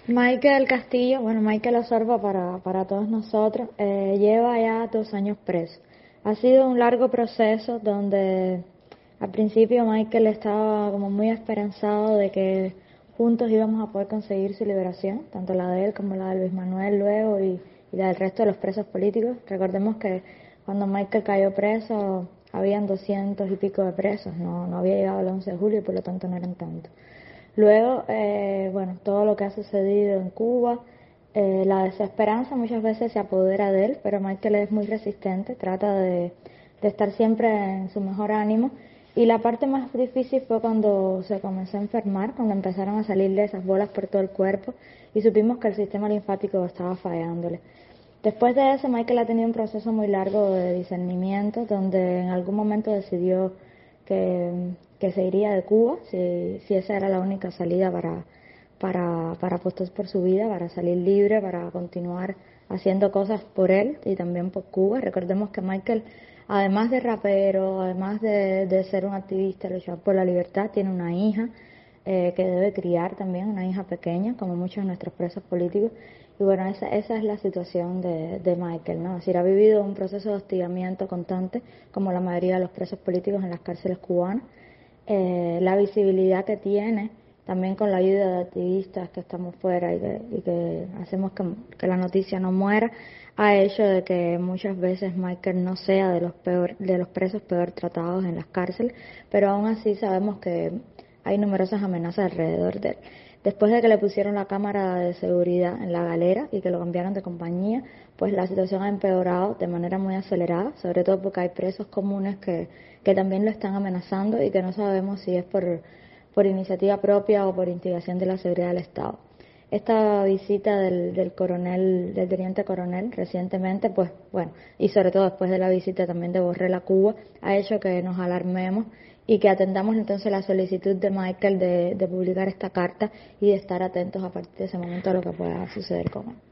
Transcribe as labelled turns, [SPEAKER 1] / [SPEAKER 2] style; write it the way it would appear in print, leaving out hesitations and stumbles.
[SPEAKER 1] Michael Castillo, bueno, Michael Osorba para todos nosotros, lleva ya 2 años preso. Ha sido un largo proceso donde al principio Michael estaba como muy esperanzado de que juntos íbamos a poder conseguir su liberación, tanto la de él como la de Luis Manuel luego y la del resto de los presos políticos. Recordemos que cuando Michael cayó preso habían 200 y pico de presos, no había llegado el 11 de julio y por lo tanto no eran tantos. Luego, bueno, todo lo que ha sucedido en Cuba, la desesperanza muchas veces se apodera de él, pero Michael es muy resistente, trata de estar siempre en su mejor ánimo. Y la parte más difícil fue cuando se comenzó a enfermar, cuando empezaron a salirle esas bolas por todo el cuerpo y supimos que el sistema linfático estaba fallándole. Después de eso, Michael ha tenido un proceso muy largo de discernimiento, donde en algún momento decidió que se iría de Cuba, si esa era la única salida para apostar por su vida, para salir libre, para continuar haciendo cosas por él y también por Cuba. Recordemos que Michael, además de rapero, además de ser un activista, luchador por la libertad, tiene una hija que debe criar también, una hija pequeña, como muchos de nuestros presos políticos. Y bueno, esa es la situación de Michael, ¿no? Es decir, ha vivido un proceso de hostigamiento constante, como la mayoría de los presos políticos en las cárceles cubanas. La visibilidad que tiene, también con la ayuda de activistas que estamos fuera y que hacemos que la noticia no muera, ha hecho de que muchas veces Michael no sea de los presos peor tratados en las cárceles, pero aún así sabemos que hay numerosas amenazas alrededor de él. Después de que le pusieron la cámara de seguridad en la galera y que lo cambiaron de compañía, pues la situación ha empeorado de manera muy acelerada, sobre todo porque hay presos comunes que también lo están amenazando y que no sabemos si es por iniciativa propia o por instigación de la seguridad del Estado. Esta visita del teniente coronel recientemente, pues bueno, y sobre todo después de la visita también de Borrell a Cuba, ha hecho que nos alarmemos y que atendamos entonces la solicitud de Michael de publicar esta carta y de estar atentos a partir de ese momento a lo que pueda suceder con él.